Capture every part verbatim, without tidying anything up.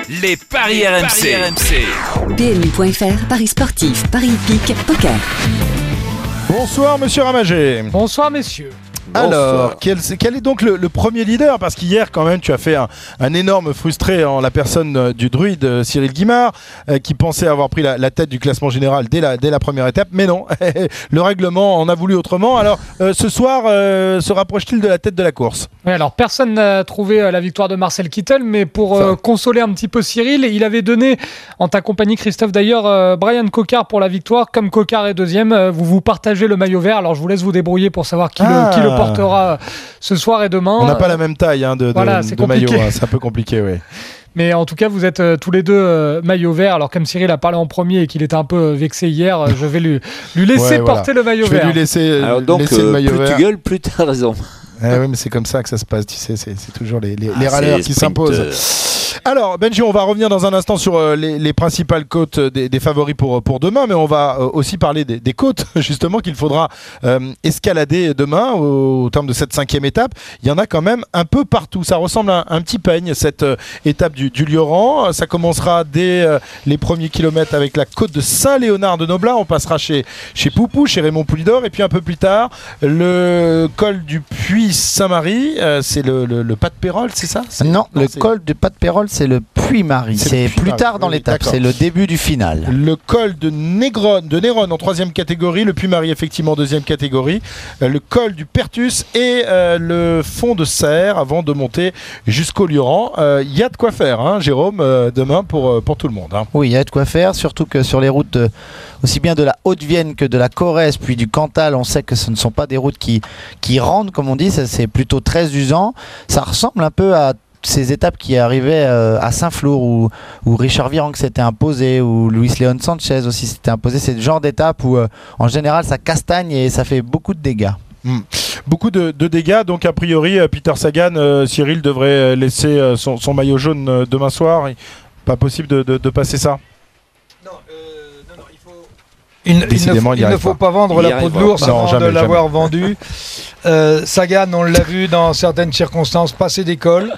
les paris R M C. P M U point F R, paris sportifs, paris hippiques, poker. Bonsoir Monsieur Ramagé. Bonsoir messieurs. Alors, quel, quel est donc le, le premier leader? Parce qu'hier, quand même, tu as fait un, un énorme frustré en la personne euh, du druide euh, Cyril Guimard, euh, qui pensait avoir pris la, la tête du classement général dès la, dès la première étape. Mais non, le règlement en a voulu autrement. Alors, euh, ce soir, euh, se rapproche-t-il de la tête de la course? Oui, alors personne n'a trouvé euh, la victoire de Marcel Kittel, mais pour euh, consoler un petit peu Cyril, il avait donné, en ta compagnie Christophe d'ailleurs, euh, Brian Cocard pour la victoire. Comme Cocard est deuxième, euh, vous vous partagez le maillot vert. Alors, je vous laisse vous débrouiller pour savoir qui, ah. le, qui le portera ce soir et demain. On n'a pas la même taille hein, de, de, voilà, de maillot, hein. C'est un peu compliqué, oui. Mais en tout cas, vous êtes euh, tous les deux euh, maillot vert. Alors, comme Cyril a parlé en premier et qu'il était un peu euh, vexé hier, euh, je vais lui, lui laisser ouais, porter voilà. le maillot je vais vert. Lui laisser, Alors donc, laisser euh, le maillot plus vert. tu gueules, plus tu as raison. Eh oui, mais c'est comme ça que ça se passe, tu sais, c'est, c'est toujours les, les, ah, les râleurs qui s'imposent. Alors, Benji, on va revenir dans un instant sur euh, les, les principales côtes des, des favoris pour, pour demain, mais on va euh, aussi parler des, des côtes, justement, qu'il faudra euh, escalader demain au, au terme de cette cinquième étape. Il y en a quand même un peu partout. Ça ressemble à un, un petit peigne, cette euh, étape du, du Lioran. Ça commencera dès euh, les premiers kilomètres avec la côte de Saint-Léonard de Noblat. On passera chez, chez Poupou, chez Raymond Poulidor, et puis un peu plus tard, le col du Puy Saint-Marie, euh, c'est le, le, le Pas de Pérol, c'est ça? c'est... Non, non, le c'est... col du Pas de Pérol, c'est le Puy-Marie. C'est, c'est plus tard dans oui, l'étape, d'accord. C'est le début du final. Le col de Négron, de Néron en troisième catégorie, le Puy-Marie effectivement en deuxième catégorie, euh, le col du Pertus et euh, le fond de Serre avant de monter jusqu'au Lioran. Il euh, y a de quoi faire, hein, Jérôme, euh, demain pour, euh, pour tout le monde. Hein. Oui, il y a de quoi faire, surtout que sur les routes euh, aussi bien de la Haute-Vienne que de la Corrèze, puis du Cantal, on sait que ce ne sont pas des routes qui, qui rendent, comme on dit, ça, c'est plutôt très usant. Ça ressemble un peu à ces étapes qui arrivaient euh, à Saint-Flour où, où Richard Virenque s'était imposé, où Luis León Sanchez aussi s'était imposé. C'est le genre d'étape où euh, en général ça castagne et ça fait beaucoup de dégâts. Mmh. Beaucoup de, de dégâts, donc a priori Peter Sagan, euh, Cyril devrait laisser euh, son, son maillot jaune euh, demain soir. Pas possible de, de, de passer ça. Non, euh, non, non, il faut... Il, il, ne, faut, il il ne faut pas, pas vendre il la peau de l'ours avant jamais, de l'avoir jamais. vendu. euh, Sagan, on l'a vu dans certaines circonstances passer des cols.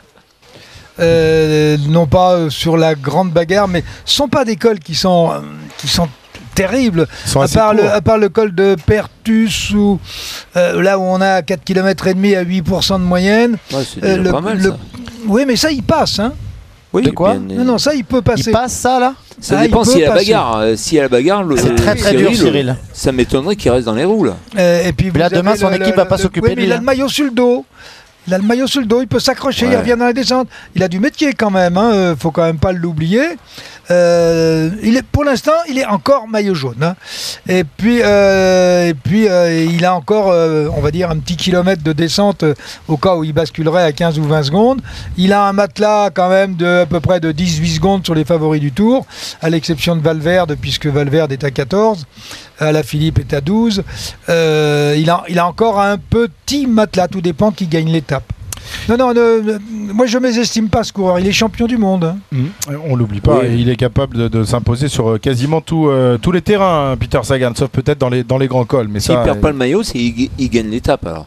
Euh, non pas euh, sur la grande bagarre, mais ce ne sont pas des cols qui sont, euh, qui sont terribles, à part, le, à part le col de Pertus, où, euh, là où on a quatre virgule cinq kilomètres à huit pour cent de moyenne. Ouais, c'est euh, le, pas mal, le, ça. Oui, mais ça, il passe. Hein. Oui, de quoi bien, Non, non, ça, il peut passer. Il passe, ça, là Ça ah, dépend s'il y a la bagarre. Euh, s'il y a la bagarre, le, c'est très très Cyril, dur, Cyril. Ça m'étonnerait qu'il reste dans les roues, là. Euh, et puis, là, demain, son le, équipe ne va pas s'occuper oui, de lui. Il a le maillot sur le dos. Il a le maillot sur le dos, il peut s'accrocher, ouais. Il revient dans la descente. Il a du métier quand même, hein, euh, faut quand même pas l'oublier. Euh, il est, pour l'instant, il est encore maillot jaune. Hein. Et puis, euh, et puis euh, il a encore, euh, on va dire, un petit kilomètre de descente euh, au cas où il basculerait à quinze ou vingt secondes. Il a un matelas quand même de à peu près de dix-huit secondes sur les favoris du Tour, à l'exception de Valverde, puisque Valverde est à quatorze. Alaphilippe est à douze. Euh, il, a, il a encore un petit matelas, tout dépend qui gagne l'étape. Non, non, ne, ne, moi je ne mésestime pas ce coureur, il est champion du monde. Hein. Mmh. On ne l'oublie pas, oui. Il est capable de, de s'imposer sur quasiment tout, euh, tous les terrains, hein, Peter Sagan, sauf peut-être dans les, dans les grands cols. Mais s'il ne perd euh... pas le maillot, c'est il, il gagne l'étape alors.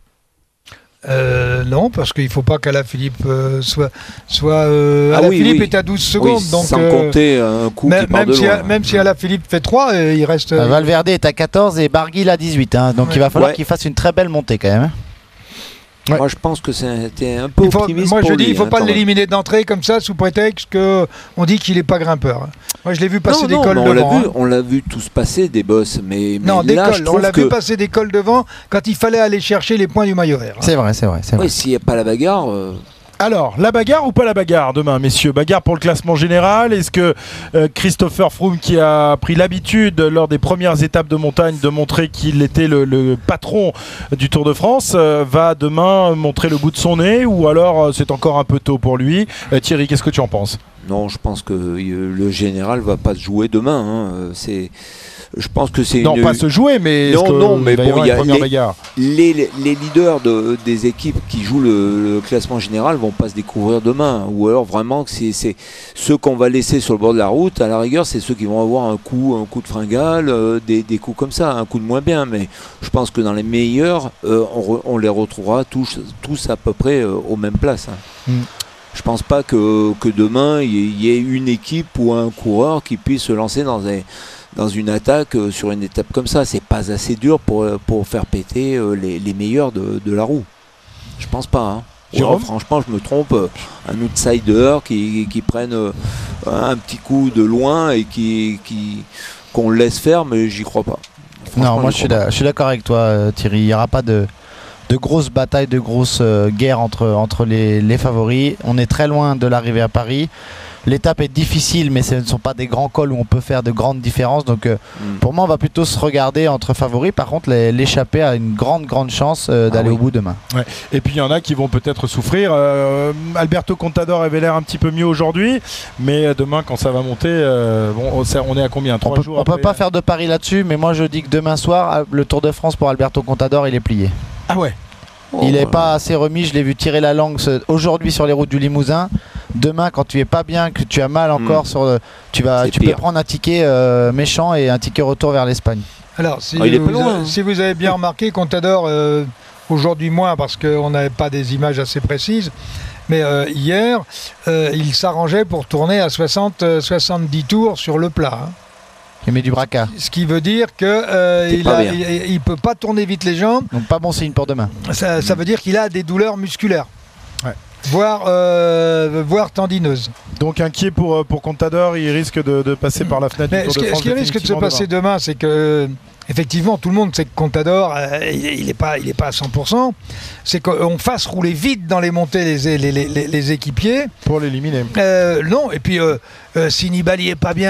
Euh, non, parce qu'il ne faut pas qu'Alaphilippe euh, soit. soit euh, ah Alaphilippe oui, oui. est à douze secondes. Oui, donc, sans euh, compter un coup même, qui part même, de si, loin. même si Alaphilippe fait trois, euh, il reste. Euh, Valverde est à quatorze et Barguil à dix-huit. Hein, donc ouais. Il va falloir ouais. qu'il fasse une très belle montée quand même. Ouais. Moi je pense que c'était un peu il faut, optimiste. Moi je pour dis lui, il ne faut hein, pas l'éliminer d'entrée comme ça sous prétexte qu'on dit qu'il n'est pas grimpeur. Moi je l'ai vu passer non, des non, cols on devant. L'a vu, hein. On l'a vu tous passer des bosses, mais, mais non, des là, cols. On l'a que... vu passer des cols devant quand il fallait aller chercher les points du maillot vert. Hein. C'est vrai, c'est vrai. C'est vrai. Oui, s'il n'y a pas la bagarre. Euh... Alors, la bagarre ou pas la bagarre demain, messieurs? Bagarre pour le classement général. Est-ce que euh, Christopher Froome, qui a pris l'habitude lors des premières étapes de montagne de montrer qu'il était le, le patron du Tour de France, euh, va demain montrer le bout de son nez, ou alors euh, c'est encore un peu tôt pour lui? euh, Thierry, qu'est-ce que tu en penses? Non, je pense que euh, le général va pas se jouer demain. Hein. C'est... Je pense que c'est non, une... pas se jouer, mais non, non, mais bon, il y a les, les, les leaders de, des équipes qui jouent le, le classement général vont pas se découvrir demain, ou alors vraiment que c'est, c'est ceux qu'on va laisser sur le bord de la route. À la rigueur, c'est ceux qui vont avoir un coup, un coup de fringale, euh, des, des coups comme ça, un coup de moins bien. Mais je pense que dans les meilleurs, euh, on, re, on les retrouvera tous, tous à peu près euh, aux mêmes places. Hein. Mm. je pense pas que, que demain il y, y ait une équipe ou un coureur qui puisse se lancer dans, un, dans une attaque euh, sur une étape comme ça. C'est pas assez dur pour, pour faire péter euh, les, les meilleurs de, de la roue. Je pense pas. Hein. Ouais, franchement, je me trompe. Euh, un outsider qui, qui prenne euh, un petit coup de loin et qui, qui qu'on le laisse faire, mais j'y crois pas. Non, moi je suis, je suis d'accord avec toi, euh, Thierry. Il n'y aura pas de, de grosses batailles, de grosses euh, guerres entre, entre les, les favoris. On est très loin de l'arrivée à Paris. L'étape est difficile, mais ce ne sont pas des grands cols où on peut faire de grandes différences. Donc euh, mm. pour moi, on va plutôt se regarder entre favoris. Par contre, l'échappée a une grande, grande chance euh, d'aller ah oui. au bout demain. Ouais. Et puis il y en a qui vont peut-être souffrir. Euh, Alberto Contador avait l'air un petit peu mieux aujourd'hui, mais demain, quand ça va monter, euh, bon, on est à combien? Trois peut, jours On ne après... peut pas faire de pari là-dessus, mais moi je dis que demain soir, le Tour de France pour Alberto Contador, il est plié. Ah ouais. Il n'est pas assez remis, je l'ai vu tirer la langue aujourd'hui sur les routes du Limousin. Demain, quand tu es pas bien, que tu as mal encore, mmh. sur le, tu, vas, tu peux prendre un ticket euh, méchant et un ticket retour vers l'Espagne. Alors, si, oh, vous, loin, hein. si vous avez bien remarqué, Contador, euh, aujourd'hui moins parce qu'on n'avait pas des images assez précises, mais euh, hier, euh, il s'arrangeait pour tourner à soixante à soixante-dix tours sur le plat. Hein. Il met du bracard. Ce qui veut dire qu'il ne peut pas tourner vite les jambes. Donc pas bon signe pour demain. Ça, ça veut dire qu'il a des douleurs musculaires. Ouais. Voire, euh, voire tendineuses. Donc inquiet pour, pour Contador, il risque de, de passer par la fenêtre. Mais du Tour ce, de qui, France ce qui risque de se passer demain, demain c'est que effectivement tout le monde sait que Contador euh, il n'est pas, il est pas à cent pour cent. C'est qu'on fasse rouler vite dans les montées les, les, les, les, les équipiers. Pour l'éliminer. Euh, non, et puis euh, euh, si Nibali est pas bien...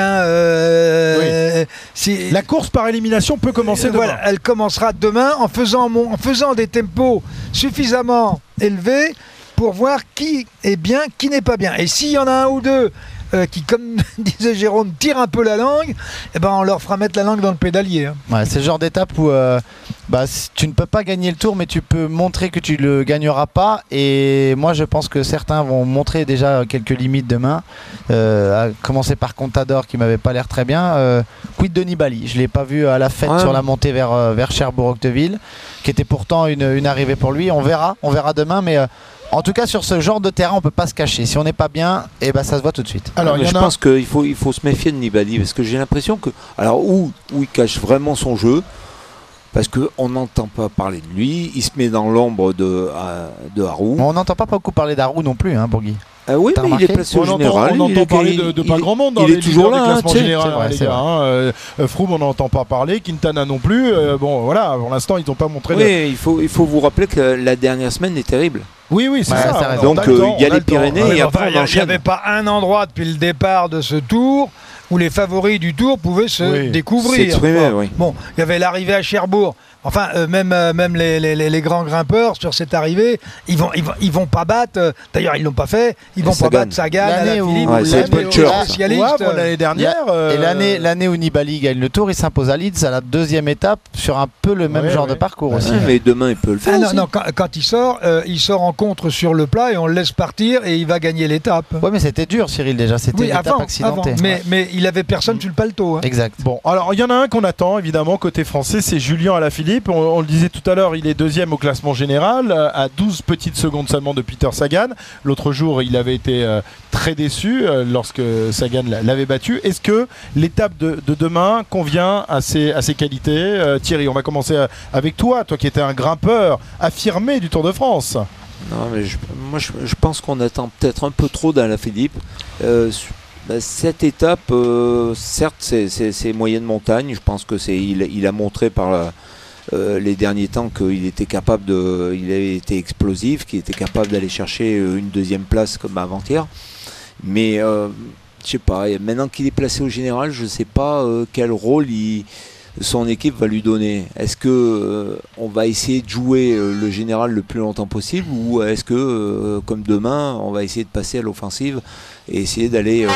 Euh, oui. si, la course par élimination peut commencer demain. Voilà, elle commencera demain en faisant, en faisant des tempos suffisamment élevés pour voir qui est bien, qui n'est pas bien. Et s'il y en a un ou deux euh, qui, comme disait Jérôme, tirent un peu la langue, eh ben on leur fera mettre la langue dans le pédalier. Hein. Ouais, c'est le genre d'étape où euh, bah, tu ne peux pas gagner le tour, mais tu peux montrer que tu ne le gagneras pas. Et moi, je pense que certains vont montrer déjà quelques limites demain. Euh, à commencer par Contador, qui m'avait pas l'air très bien. Euh, quid de Nibali? Je ne l'ai pas vu à la fête ouais. sur la montée vers, euh, vers Cherbourg-Octeville, qui était pourtant une, une arrivée pour lui. On verra, on verra demain, mais... Euh, en tout cas, sur ce genre de terrain, on ne peut pas se cacher. Si on n'est pas bien, eh ben, ça se voit tout de suite. Alors, je pense qu'il faut, il faut se méfier de Nibali, parce que j'ai l'impression que... Alors, où, où il cache vraiment son jeu, parce qu'on n'entend pas parler de lui, il se met dans l'ombre de, de Haroux. On n'entend pas beaucoup parler d'Haroux non plus, hein, Bourgui. Euh, oui, mais il est placé on au général. Entend, on entend parler de, de pas grand monde dans il les est toujours là, classement hein, général, vrai, les gars. Hein. Euh, Froome, on n'entend pas parler. Quintana non plus. Euh, bon, voilà, pour l'instant, ils n'ont pas montré. Oui, de... il faut, il faut vous rappeler que la dernière semaine est terrible. Oui, oui, c'est ouais, ça. Donc, il euh, y a les Pyrénées ouais, et après, enfin, il n'y avait pas un endroit depuis le départ de ce tour où les favoris du tour pouvaient se oui. découvrir. Enfin, oui. Bon, il y avait l'arrivée à Cherbourg. Enfin, euh, même, euh, même les, les, les grands grimpeurs sur cette arrivée, ils vont, ils vont, ils vont pas battre. Euh, D'ailleurs, ils l'ont pas fait. Ils vont Sagan. pas battre Sagan, Alaphilippe, ouais, spécialiste. Ouais, l'année dernière. Et, euh... et l'année, l'année où Nibali gagne le Tour, il s'impose à Leeds à la deuxième étape sur un peu le même ouais, genre ouais. de parcours ouais, aussi. Ouais, mais demain, il peut le faire. Ah, non, non, quand, quand il sort, euh, il sort en contre sur le plat et on le laisse partir et il va gagner l'étape. Ouais, mais c'était dur, Cyril, déjà. C'était oui, une avant, étape accidentée. Avant. Mais, mais il avait personne mmh. sur le paletot. Hein. Exact. Bon, alors il y en a un qu'on attend évidemment côté français, c'est Julien Alaphilippe. On, on le disait tout à l'heure, il est deuxième au classement général, euh, à douze petites secondes seulement de Peter Sagan. L'autre jour, il avait été euh, très déçu euh, lorsque Sagan l'avait battu. Est-ce que l'étape de, de demain convient à ses, à ses qualités euh, Thierry, on va commencer avec toi, toi qui étais un grimpeur affirmé du Tour de France. Non, mais je, moi, je, je pense qu'on attend peut-être un peu trop d'Alaphilippe. Euh, Bah, cette étape, euh, certes, c'est moyenne montagne. Je pense que c'est il, il a montré par la, euh, les derniers temps qu'il était capable de, il avait été explosif, qu'il était capable d'aller chercher une deuxième place comme avant-hier. Mais euh, je sais pas. Maintenant qu'il est placé au général, je sais pas euh, quel rôle il, son équipe va lui donner. Est-ce que euh, on va essayer de jouer euh, le général le plus longtemps possible, ou est-ce que, euh, comme demain, on va essayer de passer à l'offensive et essayer d'aller euh,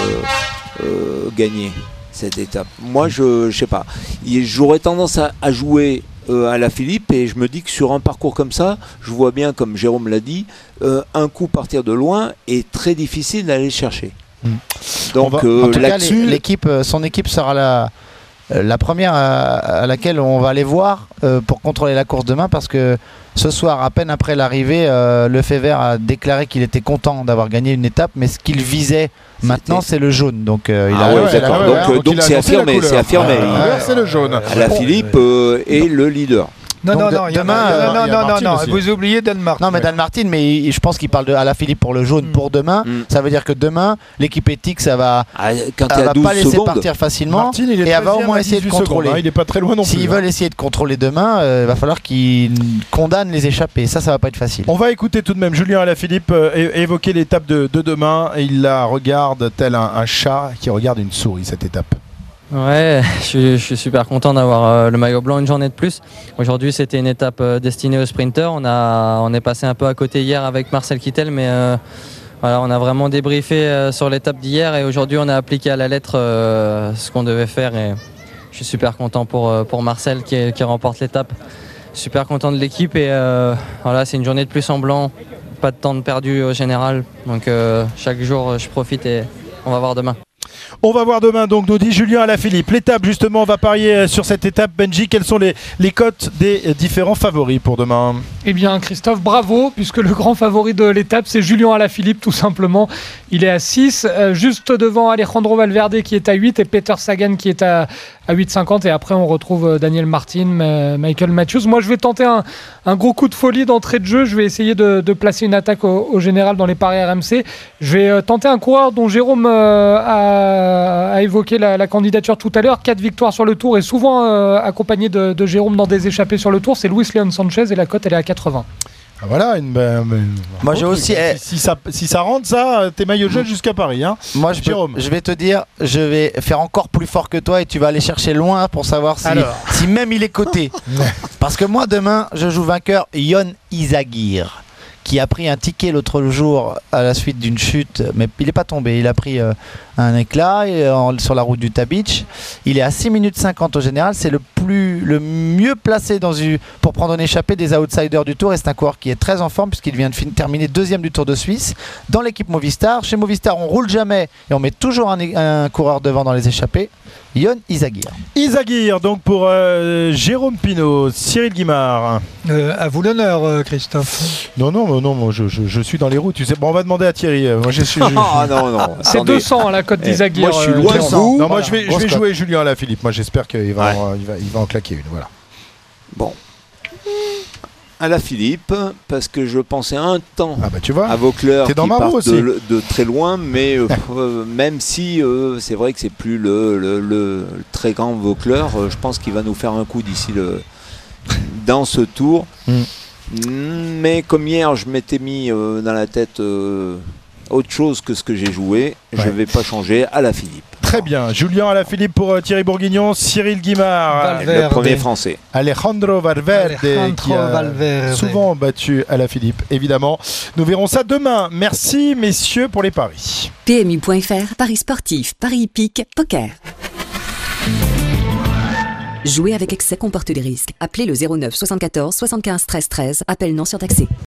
euh, gagner cette étape? Moi, je ne sais pas. J'aurais tendance à, à jouer euh, à Alaphilippe, et je me dis que sur un parcours comme ça, je vois bien, comme Jérôme l'a dit, euh, un coup partir de loin est très difficile d'aller le chercher. Mmh. Donc, euh, l'équipe, son équipe sera là euh, la première à, à laquelle on va aller voir euh, pour contrôler la course demain, parce que ce soir, à peine après l'arrivée, euh, Lefebvre a déclaré qu'il était content d'avoir gagné une étape, mais ce qu'il visait maintenant, c'est le jaune. Donc euh, il ah a ouais, annoncé d'accord. la Donc, couleur. donc, donc c'est affirmé, c'est affirmé. La couleur, c'est le jaune. Alaphilippe euh, est le leader. Non, Donc non, de- non, il y a- demain, non, euh, non, il y a non, non, Martin non, aussi. vous oubliez Dan Martin. Non, mais Dan Martin, mais il- je pense qu'il parle de Alaphilippe pour le jaune Mm. pour demain. Mm. Ça veut dire que demain, l'équipe éthique, ça va, Ah, quand elle il y va a douze pas laisser secondes, partir facilement. Martin, il est et elle va au treizième moins à essayer de dix-huit contrôler. secondes, hein. Il est pas très loin non plus. S'ils hein. veulent essayer de contrôler demain, euh, il va falloir qu'ils condamnent les échappées. Ça, ça va pas être facile. On va écouter tout de même Julien Alaphilippe euh, é- évoquer l'étape de, de demain. Et il la regarde tel un, un chat qui regarde une souris, cette étape. Ouais, je suis, je suis super content d'avoir euh, le maillot blanc une journée de plus. Aujourd'hui, c'était une étape euh, destinée aux sprinters. On, a, on est passé un peu à côté hier avec Marcel Kittel, mais euh, voilà, on a vraiment débriefé euh, sur l'étape d'hier et aujourd'hui, on a appliqué à la lettre euh, ce qu'on devait faire. Et je suis super content pour, euh, pour Marcel qui, qui remporte l'étape. Super content de l'équipe et euh, voilà, c'est une journée de plus en blanc. Pas de temps de perdu au général. Donc euh, chaque jour, je profite et on va voir demain. On va voir demain, donc, nous dit Julien Alaphilippe. L'étape, justement, on va parier sur cette étape. Benji, quelles sont les, les cotes des différents favoris pour demain? Eh bien, Christophe, bravo, puisque le grand favori de l'étape, c'est Julien Alaphilippe, tout simplement. Il est à six, euh, juste devant Alejandro Valverde qui est à huit et Peter Sagan qui est à, à huit cinquante. Et après, on retrouve euh, Daniel Martin, euh, Michael Matthews. Moi, je vais tenter un, un gros coup de folie d'entrée de jeu. Je vais essayer de, de placer une attaque au, au général dans les paris R M C. Je vais euh, tenter un coureur dont Jérôme euh, a, a évoqué la, la candidature tout à l'heure. Quatre victoires sur le Tour et souvent euh, accompagné de, de Jérôme dans des échappées sur le Tour. C'est Luis Leon Sanchez et la cote, elle est à quatre-vingts. Ah, voilà, une, ben, ben, Moi, un j'ai beau aussi- truc. Si, si ça, si ça rentre, ça, t'es maillot jaune jusqu'à Paris. Hein. Moi, je, peux- Jérôme. je vais te dire, je vais faire encore plus fort que toi et tu vas aller chercher loin pour savoir si, Alors. si même il est coté. Parce que moi, demain, je joue vainqueur Yon Izagir, qui a pris un ticket l'autre jour à la suite d'une chute, mais il n'est pas tombé. Il a pris euh, un éclat et, euh, sur la route du Tabitch. Il est à six minutes cinquante au général. C'est le plus, le mieux placé dans une, pour prendre une échappée des outsiders du Tour. Et c'est un coureur qui est très en forme puisqu'il vient de fin- terminer deuxième du Tour de Suisse dans l'équipe Movistar. Chez Movistar, on roule jamais et on met toujours un, un coureur devant dans les échappées. Yon Izagir. Izagir, donc pour euh, Jérôme Pinault, Cyril Guimard. Euh, à vous l'honneur, euh, Christophe. Non, non, non, moi, je, je, je suis dans les roues. Tu sais. Bon, on va demander à Thierry. euh, Moi, je suis. je- Ah non, non. C'est attendez. deux cents à la cote Eh, d'Izagir. moi, je suis euh, loin de Jérôme. vous. Non, moi, Voilà, je vais, je grosse vais cote. jouer Julien Alaphilippe. Moi, j'espère qu'il va, Ouais. en, il va, il va en claquer une. Voilà. Bon. Alaphilippe, parce que je pensais un temps Ah, bah, tu vois. à Vaucleur T'es dans qui ma roue part aussi. de, de très loin, mais euh, euh, même si euh, c'est vrai que c'est plus le, le- le très grand Vaucleur, euh, je pense qu'il va nous faire un coup d'ici le dans ce tour. Mm. Mais comme hier, je m'étais mis euh, dans la tête euh, autre chose que ce que j'ai joué, je Ouais. vais pas changer Alaphilippe. Très bien. Julien Alaphilippe pour euh, Thierry Bourguignon, Cyril Guimard, Valverde. Le premier français. Alejandro Valverde, Alejandro qui a Valverde. souvent battu Alaphilippe, évidemment. Nous verrons ça demain. Merci, messieurs, pour les paris. P M U point F R, paris sportifs, paris hippiques, poker. Jouer avec excès comporte des risques. Appelez le zéro neuf soixante-quatorze soixante-quinze treize treize. Appel non surtaxé.